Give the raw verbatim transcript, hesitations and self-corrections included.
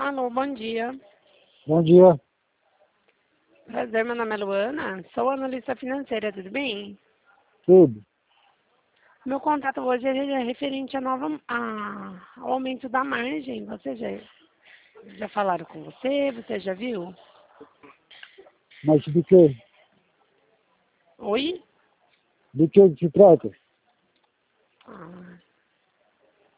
Alô, bom dia. Bom dia. Prazer, meu nome é Luana, sou analista financeira, tudo bem? Tudo. Meu contato hoje é referente a nova, a, ao aumento da margem. Você já, já falaram com você? Você já viu? Mas de que? Oi? De que se trata?